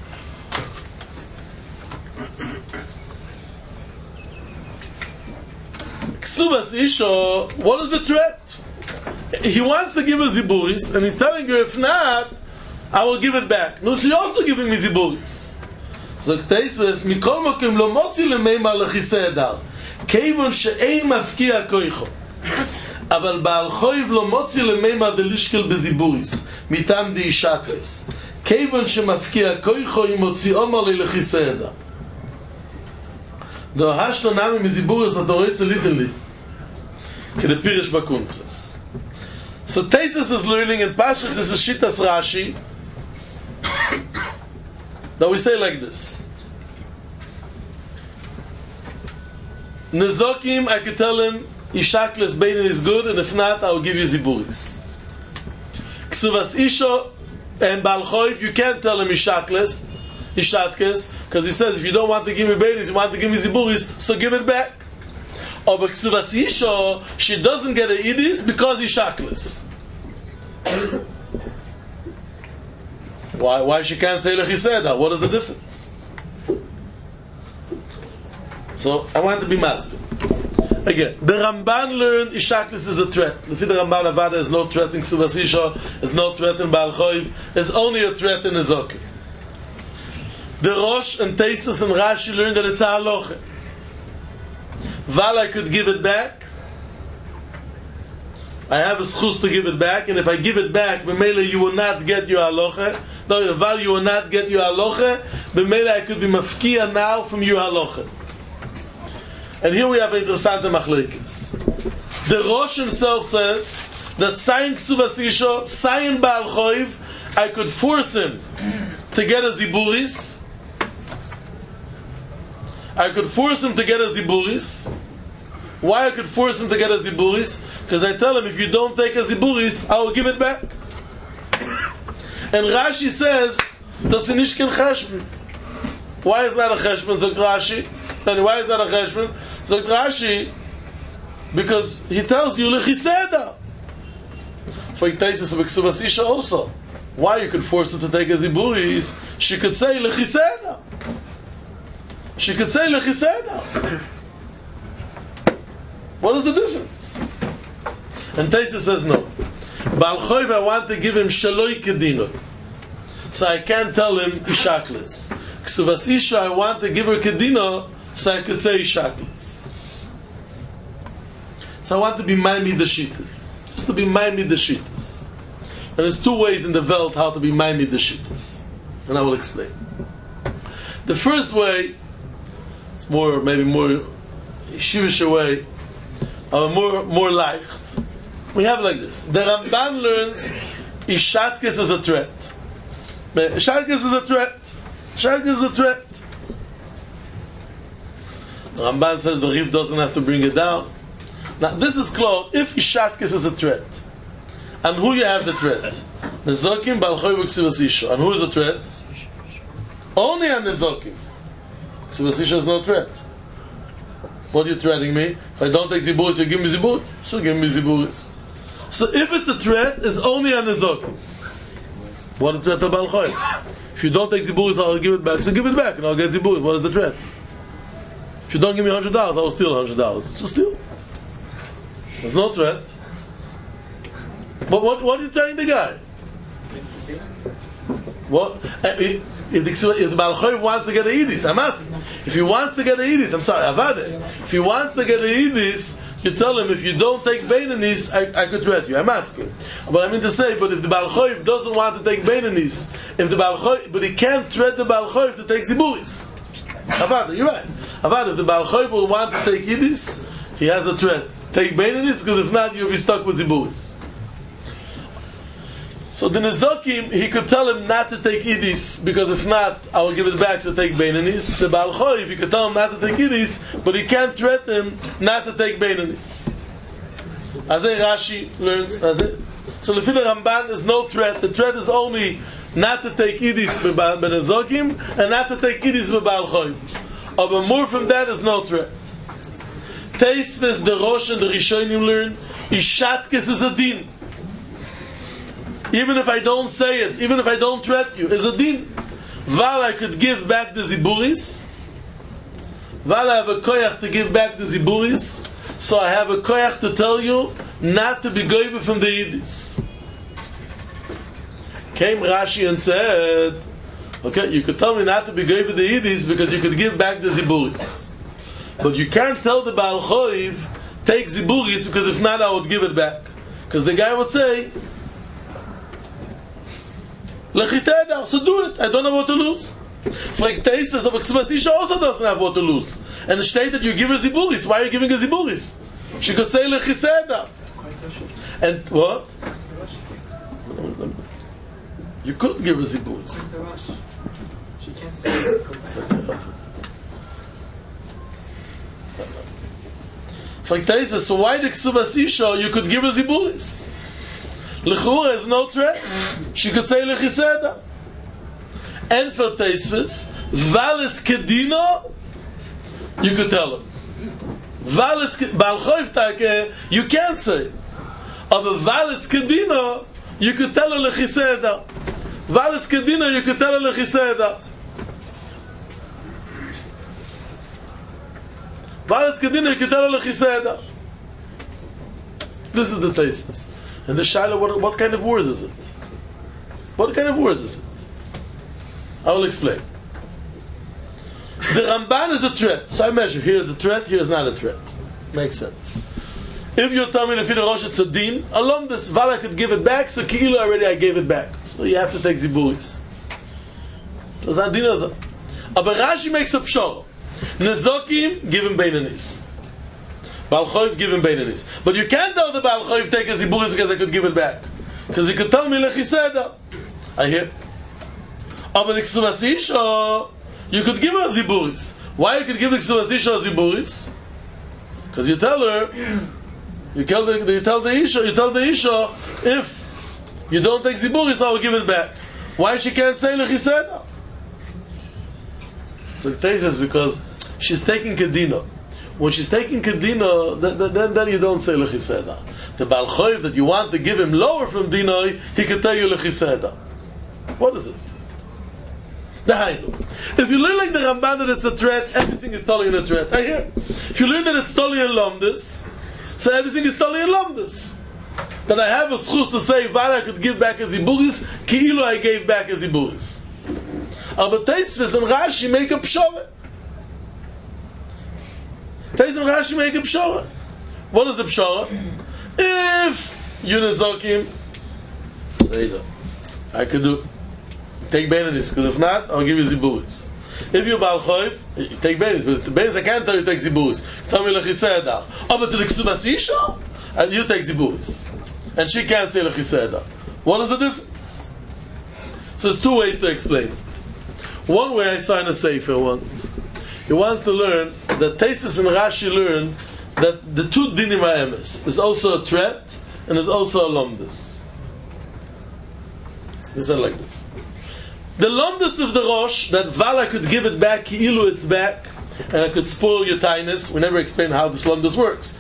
Speaker 2: Ksubas Isha, what is the threat? He wants to give a Ziburis, and he's telling her, if not, I will give it back. No, she's also giving me Ziburis. So Teisvis, Mikol Mokim lo motzi lemeima lechise edar, keivon she'ein mafkia koicho. אבל בעל חויב לא מוציא למימה דלישקל בזיבוריס מטעם דאישתרס כיוון שמפקיע כויכו אם מוציא אומר לי לחיסי עדה דוהשת נמי מזיבוריס אתה רואה צליתן לי כדפירש בקונטרס. So Teisus is learning in Pashat, this is Shitas Rashi, that we say like this. Nezokim, I could tell him Ishakles Beinin is good, and if not, I will give you Ziburis. Ksuvas Isho and Baal Choiv, you can't tell him Ishatkes, because he says, if you don't want to give me Beinin, you want to give me Ziburis, so give it back. Or by Ksuvas Isho, she doesn't get a Idis because Ishakles. Why she can't say Lechiseda? What is the difference? So, I want to be Masbid. Again, the Ramban learned Ishaklis is a threat. The Ramban Avada is no threat in Ksuvas Isha, is no threat in Baal Choiv, is only a threat in Ezokim. The Rosh and Teisus and Rashi learned that it's a halacha. Val, I could give it back. I have a schus to give it back, and if I give it back, b'meila you will not get your halacha. No, Val, you will not get your halacha. B'meila I could be mafkia now from your halacha. And here we have a interessante machlekes. The Rosh himself says that Sayin Ksuvas Isha, Sayin Baal Choiv, I could force him to get a Ziburis. I could force him to get a Ziburis. Why I could force him to get a Ziburis? Because I tell him, if you don't take a Ziburis, I will give it back. And Rashi says, das ist nicht kein Cheshbon. Why is that a Cheshbon? Sagt Rashi. Then why is that a Cheshbon? Sagt Rashi, because he tells you Lechiseda. For Teisus of Ksuvas Isha also. Why you could force him to take a Ziburis? She could say Lechiseda. She could say Lechiseda. What is the difference? And Teisus says no. Baal Choiv, I want to give him Shaloi Kedino. So I can't tell him Ishakles. Ksuvas Isha, I want to give her Kedino, so I could say Ishakles. So I want to be Maimid the Shittas. Just to be Maimid the Shittas. And there's two ways in the Welt how to be Maimid the Shittas. And I will explain. The first way, it's maybe more Yeshivish way, or more leicht. We have like this. The Ramban learns Ishatkes is a threat. Ishatkes is a threat. Ishatkes is a threat. The Ramban says the Rif doesn't have to bring it down. Now this is clear. If Ishatkes is a threat, and who you have the threat? Nezokim, Baal Choiv, Ksuvas Isha. And who is the threat? Only on Nezokim. Ksuvas Isha is no threat. What are you threatening me? If I don't take ziburis, you give me ziburis. So give me ziburis. So if it's a threat, it's only on Nezokim. What is the threat of Baal Choiv? If you don't take ziburis, I'll give it back. So give it back and I'll get ziburis. What is the threat? If you don't give me $100, I will steal $100. It's a steal. There's no threat. But what are you telling the guy? What? If the Baal Choiv wants to get a Yidis, I'm asking. If he wants to get a Yidis, I'm sorry, Avade. If he wants to get a Yidis, you tell him, if you don't take Beinanis, I could threat you. I'm asking. But I mean to say, but if the Baal Choiv doesn't want to take Beinanis, but he can't threat the Baal Choiv to take Ziburis. Avade, you're right. Avade, if the Baal Choiv will want to take Yidis, he has a threat. Take Beinanis, because if not, you'll be stuck with Ziburis. So the Nezokim, he could tell him not to take Idis, because if not, I will give it back to take Beinanis. The Baal Choiv, he could tell him not to take Idis, but he can't threaten him not to take Beinanis. As Rashi learns, so the Ramban is no threat. The threat is only not to take Idis by Nezokim, and not to take Idis by Baal Choiv. But more from that is no threat. Teisves, the Rosh and the Rishonim learn, Ishatkes is a din. Even if I don't say it, even if I don't threat you, is a din. Val I could give back the ziburis. Val I have a koyach to give back the ziburis. So I have a koyach to tell you not to be goybe from the Yidis. Came Rashi and said, okay, you could tell me not to be goybe the Yidis because you could give back the ziburis. But you can't tell the Baal Choiv, take ziburis, because if not I would give it back. Because the guy would say, Lechiteda, so do it. I don't have what to lose. Like Teistes, but Ksubasisha also doesn't have what to lose. And it stated that you give her ziburis. Why are you giving her ziburis? She could say Lechiseda. And what? You could give her ziburis.
Speaker 3: She can't say it.
Speaker 2: Like Teistes, so why the Ksubasisha you could give her ziburis? L'chura is no threat. She could say Lechiseda. And for Teisves, Valitz Kedino, you could tell him. Valitz Baal Choiv Take, you can't say. But Valitz Kedino, you could tell her Lechiseda. Valitz Kedino, you could tell her Lechiseda. Valitz Kedino, you could tell her Lechiseda. This is the Teisves. And the Shaila, what kind of words is it? What kind of words is it? I will explain. The Ramban is a threat. So I measure. Here is a threat, here is not a threat. Makes sense. If you tell me the Fidei Rosh it's a din, along this Vala could give it back, so Ki'ilu already I gave it back. So you have to take Ziburis. That's a din azah. Aber Rashi makes a pshor. Nezokim, give him Beinanis. Baal Choiv, give him Beinanis. But you can't tell the Baal Choiv take a Ziburis because I could give it back. Because he could tell me Lechiseda. I hear. Aber the Ksubasisha, you could give her Ziburis. Why you could give the Ksubasisha Ziburis? Because you tell her, you tell the Isha, if you don't take Ziburis, I will give it back. Why she can't say Lechiseda? So it says because she's taking Kedino. When she's taking Kedino, then you don't say Lechiseda. The Baal Choiv that you want to give him lower from Dinoi, he can tell you Lechiseda. What is it? The Hainu. If you learn like the Ramban that it's a threat, everything is totally in a threat. I hear. If you learn that it's totally in Lomdus, so everything is totally in Lomdus. That I have a schus to say, Vala I could give back as Iburis, Ki'ilu I gave back as Iburis. But Teisves and Rashi make a pshore. Teisves and Rashi make a pshore. What is the pshore? If you Nezokim, say that. I could do. Take Beinanis, because if not, I'll give you Ziburis. If you're Baal Choiv, you take Beinanis, but Beinanis I can't tell you take Ziburis. Tell me Lechiseda. But to the Ksubasisha, and you take Ziburis. And she can't say Lechiseda. What is the difference? So there's two ways to explain it. One way I saw in a Sefer once. He wants to learn that Teistes and Rashi learn that the two dinim ha'emes is also a threat and is also a lomdus. He said like this. The lomdus of the Rosh, that Vala could give it back, Ki'ilu it's back, and I could spoil your tinus. We never explain how this lomdus works.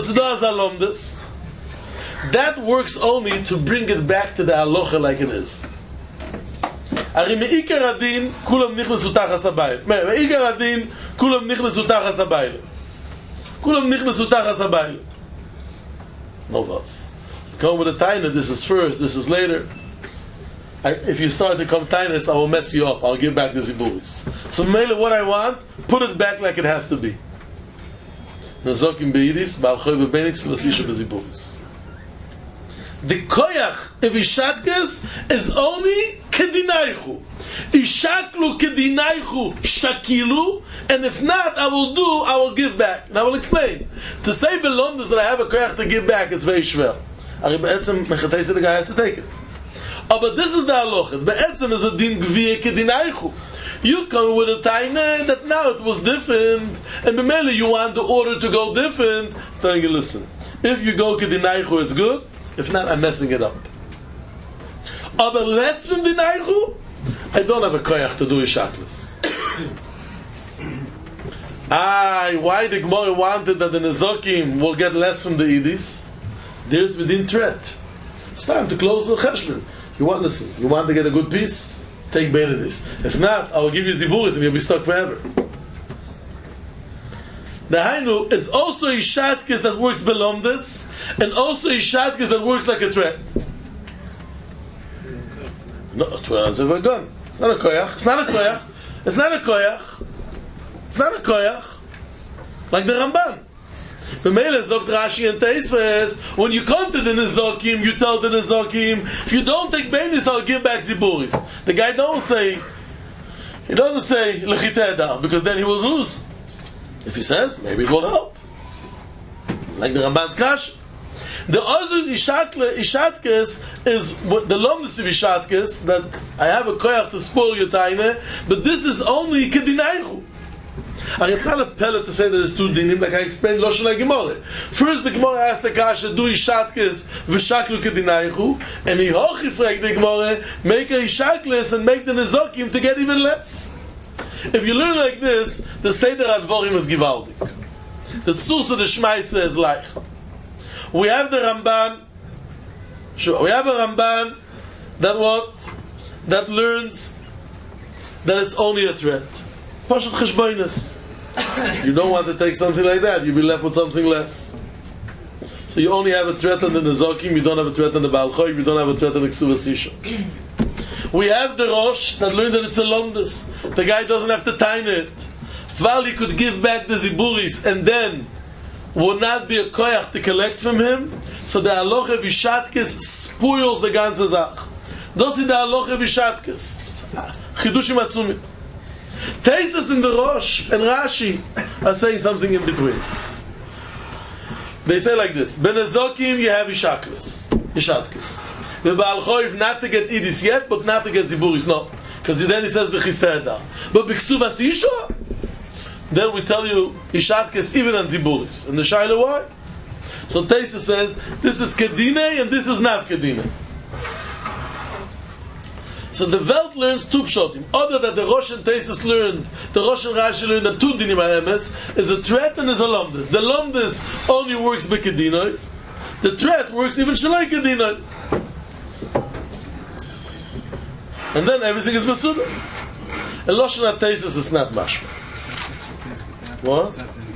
Speaker 2: That works only to bring it back to the halacha like it is. הרי מעיקר הדין כולם נכנסו תחת הבעל. מעיקר הדין כולם נכנסו תחת הבעל. כולם נכנסו תחת הבעל. No verse. Come with a taina, this is first, this is later. If you start to come tainus, I will mess you up. I'll give back the ziburis. So mainly what I want, put it back like it has to be. Nazokim beidis, ba'al choy bebenix, v'sisha beziburis. The koyach of ishatkes is only kedinaychu. Ishaklu kedinaychu shakilu, and if not, I will give back. And I will explain. To say belongs that I have a koyach to give back, it's very shver. The guy has to take it. But this is the halacha. Be'etzem is a din gviye kedinaychu. You come with a taina that now it was different, and b'mele you want the order to go different. Tell you, listen. If you go kedinaychu, it's good. If not, I'm messing it up. But less from dinaychu, I don't have a koyach to do ishaklis. Why the Gemara wanted that the nezokim will get less from the idis? There's within threat. It's time to close the cheshbon. You want to get a good piece? Take benedis. If not, I will give you ziburis and you'll be stuck forever. The hainu is also ishatkes that works belomdes, and also ishatkes that works like a threat. No, a threat is a gun. It's not a koyach. It's not a koyach. It's not a koyach. It's not a koyach. Like the Ramban. The Mele Zok Rashi and Teisves, when you come to the Nezokim, you tell the Nezokim, if you don't take Benis, I'll give back Ziburis. The guy doesn't say Lechiteda, because then he will lose. If he says, maybe it will help. Like the Ramban's Kash. The Ozud Ishatkes is what the lomness of Ishatkes, that I have a koyach to spoil your taine, but this is only Kedinaychu. It's not a pellet to say that there's two dinim, like I explained Loshen Gemara. First the Gemara asked the Kasha, do Ishatkes v'shaklu Kedinaychu, and he hochifrek the Gemara, make a Ishakles and make the Nezokim to get even less. If you learn like this, the Seder Advorim is givaldik. The Tzus of the Shmaisa is like. We have the Ramban. Sure, we have a Ramban that learns that it's only a threat. Pashat cheshboinus. You don't want to take something like that. You'll be left with something less. So you only have a threat on the Nezokim. You don't have a threat on the Baal Choy. You don't have a threat on the Ksuvas Isha. We have the Rosh that learned that it's a lomdus. The guy doesn't have to time it. While he could give back the ziburis and then would not be a koyach to collect from him, so the halacha vishatkes spoils the ganze Zach. Das is the halacha vishatkes. Chidushim atzumim. Teisus in the Rosh and Rashi are saying something in between. They say like this: Benezokim you have ishatkes. The Baal Choiv not to get idis yet, but not to get ziburis, no. Because then he says the chiseda. But b'ksuvas isha, then we tell you ishatkes even on ziburis. And the shaila why? So Teisa says this is kedine and this is not kedine. So the Welt learns two pshotim. Other than the Rosh and Tesis learned, the Rosh and Rashi learned that two dinim ha'emes is a threat and is a lomdus. The lomdus only works b'kedinoi. The threat works even shalai kedinoi. And then everything is Masuda. And Loshen HaTeisus is not mashma. What?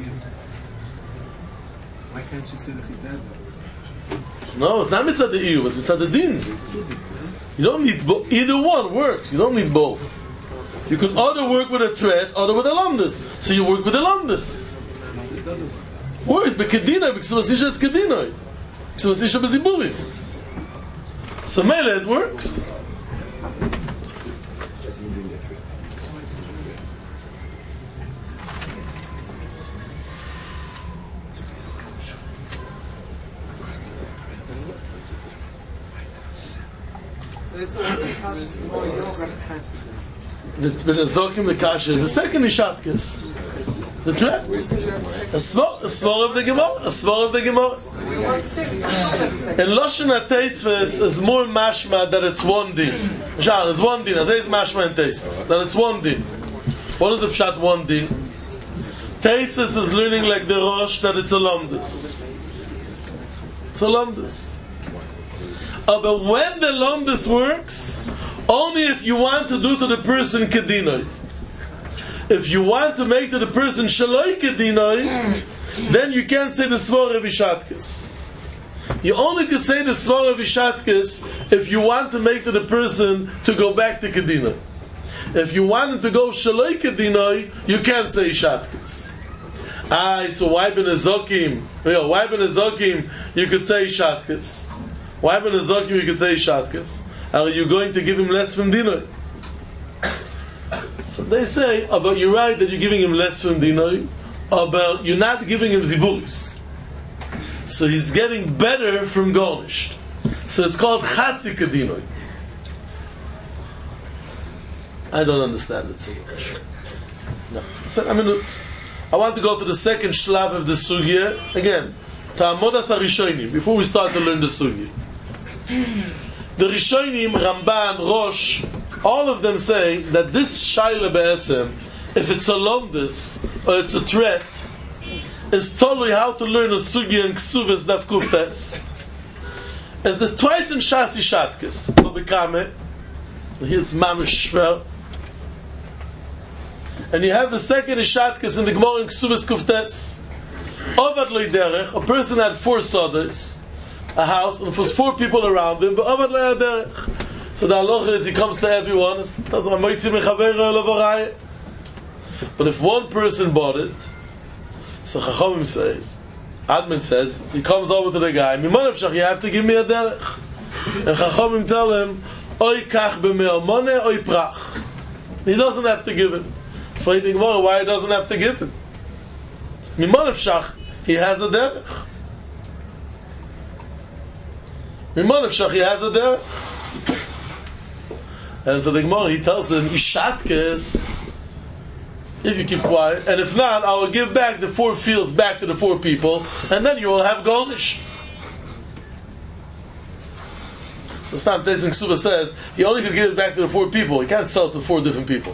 Speaker 1: Why can't you say the Chidad?
Speaker 2: No, it's not mitzad the iyu, it's mitzad the din. You don't need both. Either one works. You don't need both. You can either work with a threat, or with a lomdus. So you work with a lomdus. Works, but kedina, because Vasisha it's kedina. Because Vasisha beziburis. So mele it works. The Zokim the Kasha is the second Ishatkes. The threat. A svor of the Gemara. A svor of the Gemara. And Loshen HaTeisves is more mashma that it's one din. Shal, it's one din. As is mashma and Teisves. That it's one din. What is the pshat one din? Taisus is learning like the Rosh that it's a Lomdus. It's a Lomdus. But when the Lomdus works, only if you want to do to the person Kedinoi. If you want to make to the person Shaloi Kedinoi, then you can't say the Svara Vishatkes. You only can say the Svara Vishatkes if you want to make to the person to go back to Kedinoi. If you want him to go Shaloi Kedinoi, you can't say Shatkes. So why Ben Azokim? Why Ben Azokim you could say Shatkes? Why Ben Azokim you could say Shatkes? Are you going to give him less from Dinoi? So they say, but you're right that you're giving him less from Dinoi, but you're not giving him Ziburis. So he's getting better from Gornisht. So it's called Chatzi Kedinoi. I don't understand it so much. No. So, I want to go to the second shlav of the sugya. Again, Ta'amodas HaRishonim, before we start to learn the sugya. The Rishonim, Ramban, Rosh, all of them say that this Shaila Be'etzem, if it's a lomdus or it's a threat, is totally how to learn a sugya and ksuvas daf kuftes. As the twice in Shasi Shatkes, Bobikame, here it's Mamish Shver, and you have the second Shatkes in the Gemara in ksuvas kuftes. Ovad Loi Derech, a person had 4 sodas, a house, and there was 4 people around him, but Ovad Loi Derech. So the halacha is he comes to everyone, but if one person bought it, so Chachamim say, Admin says, he comes over to the guy, you have to give me a derech. And Chachamim tell him, Oy kach b'me'amone, oy prach. He doesn't have to give him. Why he doesn't have to give him? He has a derech. He has a derech. And for the Gemara, he tells him, Ishatkes, if you keep quiet, and if not, I will give back the 4 fields back to the 4 people, and then you will have Golnish. So Stam Teisin Ksuba says, he only could give it back to the 4 people, he can't sell it to 4 different people.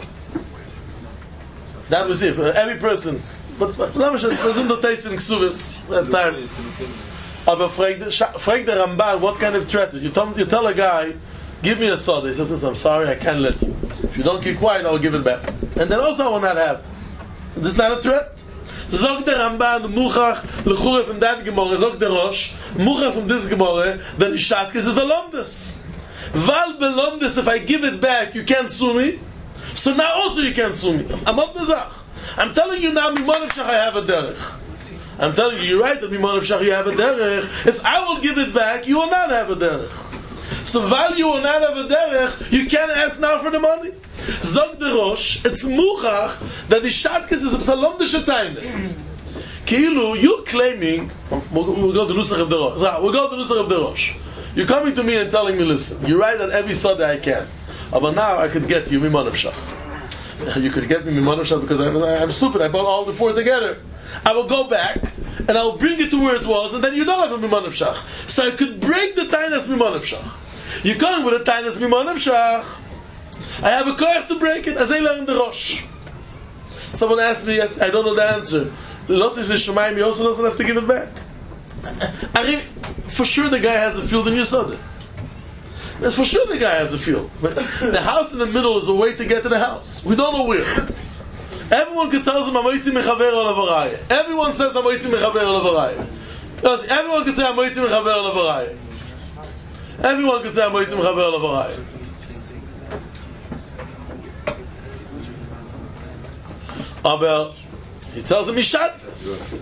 Speaker 2: That was it, for every person. But there's no Teisin Ksubas, that time. Aber frag the Ramban, what kind of threat is? You tell a guy, give me a soda. He says, I'm sorry, I can't let you. If you don't keep quiet, I'll give it back. And then also I will not have. This is not a threat. Zog the Ramban, Muchach, Lechuref, and that Gemara, Zog the Rosh, Muchach from this Gemara, then Ishatkes is a Lomdus. Val belomdus, if I give it back, you can't sue me. So now also you can't sue me. I'm telling you now, Mimon of Shach, I have a derech. I'm telling you, you're right that Mimon of Shach, you have a derech. If I will give it back, you will not have a derech. So while you will not have a derech, you can't ask now for the money. Zog the Rosh, it's muchach that the shatkes is a psalom de shetayne. Kilu, you're claiming, we'll go to Nusach of the Rosh. We'll go to Nusach of the Rosh. You're coming to me and telling me, listen, you're right that every Sunday I can't. But now I could get you Mimon of Shach. You could get me Mimon of Shach because I'm stupid. I bought all the 4 together. I will go back and I will bring it to where it was, and then you don't have a Mimon of Shach. So I could break the Tainas Mimon of Shach. You're coming with a Tainas Mimon of Shach. I have a koyach to break it, as I learned the Rosh. Someone asked me, I don't know the answer. Lotzis is Shemaim, he also doesn't have to give it back. For sure the guy has a field in Yesod. For sure the guy has a field. But the house in the middle is a way to get to the house. We don't know where. Everyone can tell him, everyone says, everyone can say, everyone can say, Aber he tells him Ishatkes.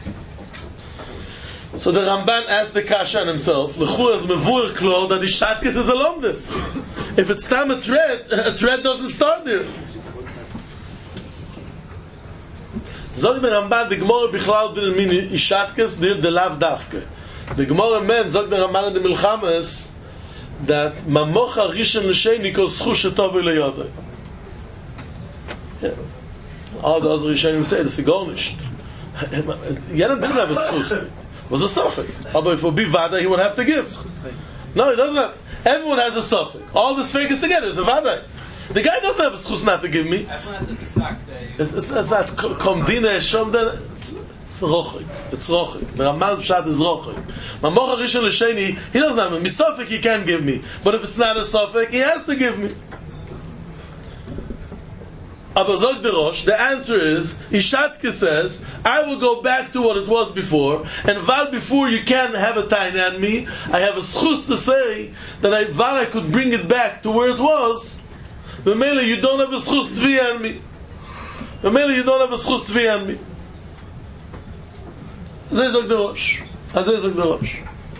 Speaker 2: So the Ramban asked the Kasha on himself, L'chu as mevur klo that Ishatkes is a lomdus. If it's time a thread doesn't start there. Zog the Ramban, the Gemara bichlal didn't mean Ishatkes, the lav dafke. The Gemara meant, zog the Ramban in the Milchames, that mamocha rishon l'sheni kol schu shetov l'yodai. Yeah. All the other Rishonim say, it's a garnished. Yadam didn't have a schus. It was a suffix. But if it would be vada, he would have to give. No, he doesn't have. Everyone has a suffix. All the sfeikes together is a vada. The guy doesn't have a schus not to give me.
Speaker 3: Everyone has a besakte.
Speaker 2: It's not kombina shomden. It's rochik. It's rochik. The Ramal Pshat is rochik. Mamocha Rishon L'Sheni, he doesn't have me. Misofik he can give me, but if it's not a sofik, he has to give me. Abazog de Rosh, the answer is, Ishatke says, I will go back to what it was before, and Val before you can have a tiny on me, I have a schus to say that I could bring it back to where it was. V'mele, you don't have a schus tvi on me. V'mele, you don't have a schus tvi on me. Azezog de Rosh. Azezog de Rosh.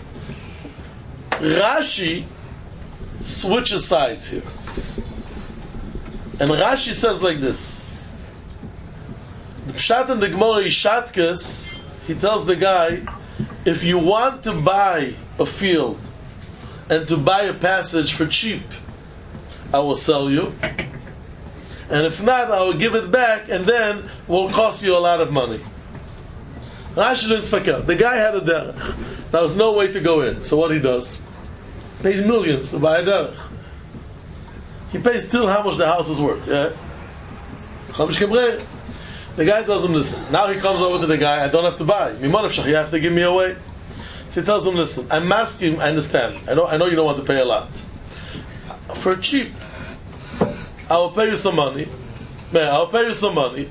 Speaker 2: Rashi switches sides here. And Rashi says like this. The Pshat in the Gemara Ishatkes, he tells the guy, if you want to buy a field and to buy a passage for cheap, I will sell you. And if not, I will give it back and then it will cost you a lot of money. Rashi didn't fakir. The guy had a derech. There was no way to go in. So what he does? Pays millions to buy a derech. He pays till how much the house is worth. Yeah? The guy tells him, listen. Now he comes over to the guy, I don't have to buy. You have to give me away. So he tells him, listen, I'm asking, I understand. I know you don't want to pay a lot. For cheap, I will pay you some money. I'll pay you some money.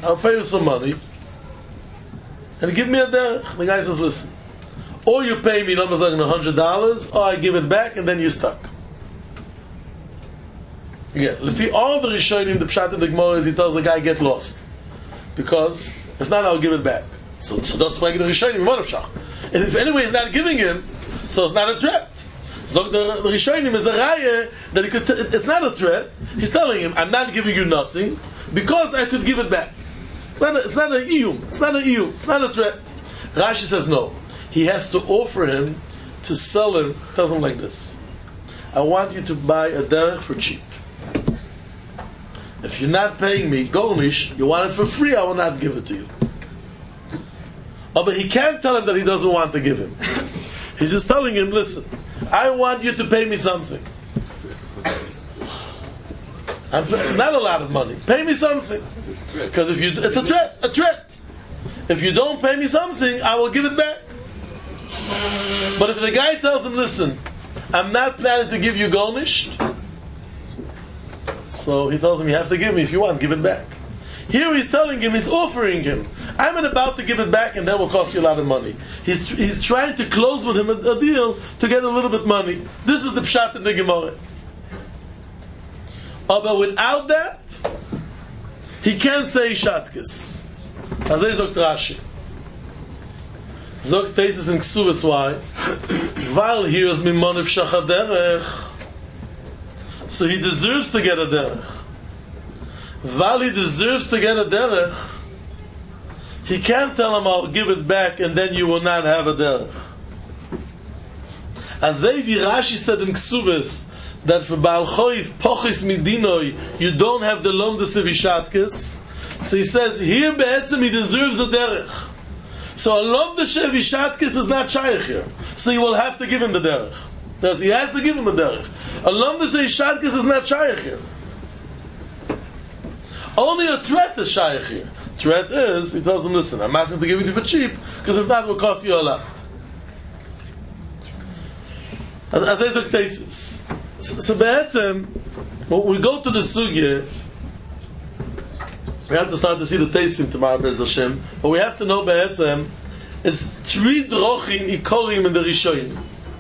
Speaker 2: And give me a derech. The guy says, listen. Or you pay me $100, or I give it back, and then you're stuck. Yeah, Lefi all the Rishonim, the Pshat in the Gemara is he tells the guy get lost, because if not, I'll give it back. So that's why the Rishonim Monavshach. If anyway he's not giving him, so it's not a threat. So the Rishonim is a raya that he could. It's not a threat. He's telling him, I'm not giving you nothing because I could give it back. It's not a iyum. It's not a iyum. It's not a threat. Rashi says no. He has to offer him to sell him. Tells him like this: I want you to buy a derech for cheap. If you're not paying me golnish, you want it for free, I will not give it to you. Oh, but he can't tell him that he doesn't want to give him. He's just telling him, listen, I want you to pay me something. Not a lot of money. Pay me something. Because it's a threat. If you don't pay me something, I will give it back. But if the guy tells him, listen, I'm not planning to give you golnish, so he tells him, you have to give me. If you want, give it back. Here he's telling him, he's offering him, I'm about to give it back and that will cost you a lot of money. He's trying to close with him a deal to get a little bit money. This is the Pshat in the Gemara. But without that, he can't say Shatkes. Azay Zogt Rashi. Zogt Teises in Ksuvas, why? Weil here is Mimoniv Shachaderech. So he deserves to get a derech. While he deserves to get a derech, he can't tell him, I'll give it back and then you will not have a derech. Azevi Rashi said in Ksuvas that for Baal Choiv, Pochis Midinoi, you don't have the Lomdes of Ishatkes. So he says, here Be'etzem he deserves a derech. So a Lomdes of Ishatkes is not shaykh here. So you will have to give him the derech. He has to give him a derech. A Lomdes of Ishatkes is not shaykh here. Only a threat is shaykh here. Threat is, he tells him, listen, I'm asking to give it to you for cheap, because if not, it will cost you a lot. As I said, Tesis. So be'etzem, when we go to the sugya, we have to start to see the tasting tomorrow, Be'ez Hashem, but we have to know be'etzem, is 3 drochim ikorim in the Rishonim.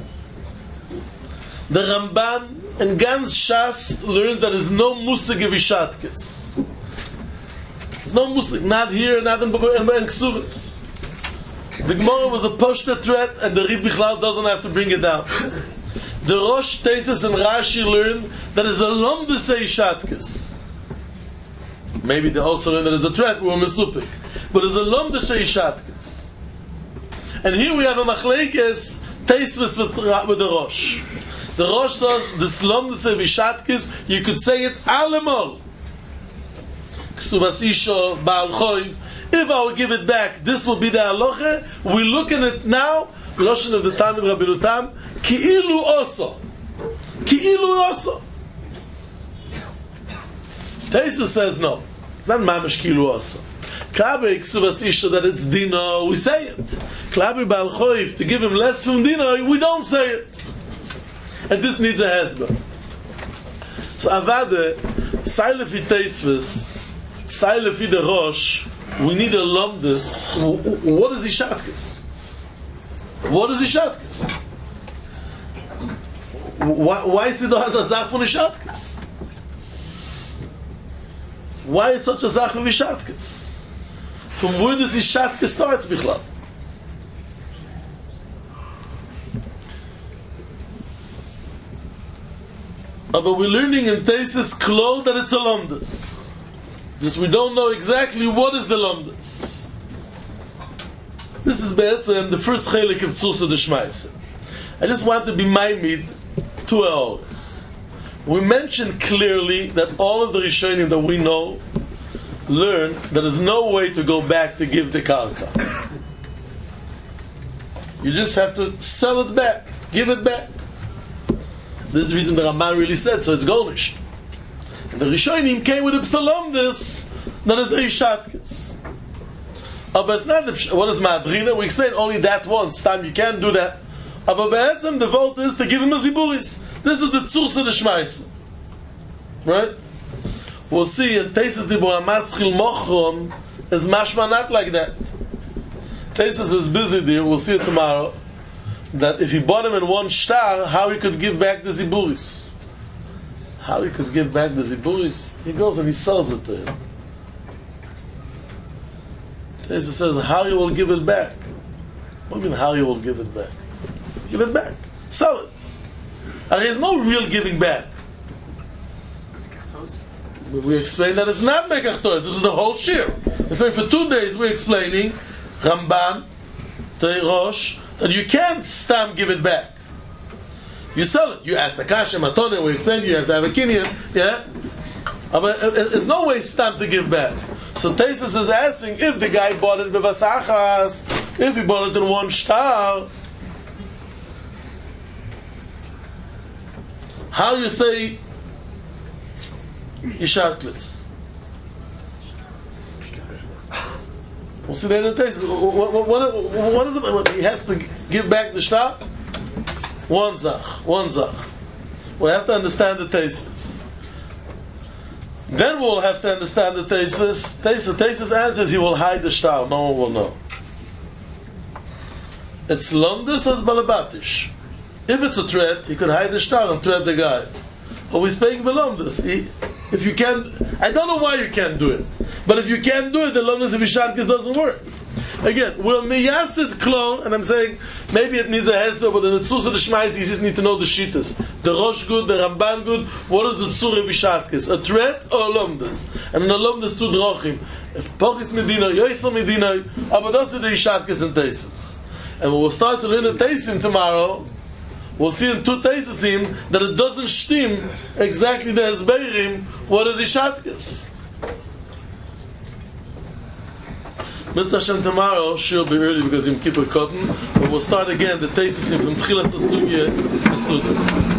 Speaker 2: The Ramban and Gans Shas learns that there is no musig of Ishatkes. There's no musig, not here, not in Ksuvas. The Gemara was a poshta threat, and the Rib Bichlal doesn't have to bring it down. The Rosh, Tesis, and Rashi learn that there's a lomdes Ishatkes. Maybe they also learn that there's a threat, we're mesupik. But there's a lomdes Ishatkes. And here we have a machlekes Tesis with the Rosh. The Rosh says, the lomdes Ishatkes, you could say it alemol. Ksuvas Isha, Baal Choiv. If I will give it back, this will be the halacha. We look at it now, Loshen of the Tanim Rabbinutam, Ki'ilu oso. Ki'ilu oso. Tesis says no. Not mamash kilu asa. Klabe iksuvas isha that it's dino, we say it. Klabe bal choiv, to give him less from dino, we don't say it. And this needs a husband. So avade, sai lefi teisves, sai lefi de rosh, we need a lumdus. What is ishatkes? What is ishatkes? Why is it has a zach von ishatkes? Why is such a zach of ishatkes? From where does ishatkes starts bichlal? But we're learning in Tesis Klo that it's a lumdus. Because we don't know exactly what is the lumdus. This is Be'etzem, the first chelik of Tzusa de Shmaise. I just want to be ma'amid 2 hours. We mentioned clearly that all of the Rishonim that we know learn that there's no way to go back to give the karka. You just have to sell it back, give it back. This is the reason the Ramban really said, so it's Golnish. And the Rishonim came with a psalomdus that is a shatkes. But it's not what is Madrina? We explained only that once. Time you can't do that. But Be'etzem, the vote is to give him a ziburis. This is the tzursa de Shmaise. Right? We'll see in Tesis Dibur HaMaschil Mochron is mashma not like that. Tesis is busy there. We'll see it tomorrow. That if he bought him in one star, how he could give back the ziburis. How he could give back the ziburis? He goes and he sells it to him. Tesis says how he will give it back. What do you mean how he will give it back? Give it back. Sell it. And there's no real giving back. We explained that it's not Mekach this is the whole shir. For 2 days we're explaining Ramban, Rosh, that you can't stam give it back. You sell it. You ask the Kasha Matone, we explained you have to have a kinyan, yeah? But there's no way stam to give back. So Tesis is asking if the guy bought it bevasachas, if he bought it in one star, how you say Yishatlis? We'll see that in Tesis. What is it? He has to give back the star? One zach. We have to understand the Tesis. Then we'll have to understand the Tesis. Tesis answers he will hide the star. No one will know. It's Londus as Balabatish. If it's a threat, he could hide the star and threat the guy. But we're speaking Balomdus. If you can't, I don't know why you can't do it. But if you can't do it, the Londus of Isharkis doesn't work. Again, we're miyasid klon, and I'm saying maybe it needs a hesper, but in the Tzur of the Shmaise, you just need to know the shittas. The Rosh good, the Ramban good. What is the Tzur of Isharkis? A threat or a Lomdus? And in a Lomdus two drochim. Pochis Medina, Yoisel Medina, but those are the Isharkis and Tesis. And when we'll start to learn the Tesim tomorrow, we'll see in 2 Tesisim that it doesn't stim exactly the Hezbeirim what is Isharkis. Mitzvah Hashem tomorrow, she'll be early because Yom Kippur Cotton, but we'll start again the Tesisim from Tchilas Asugya Mesuda.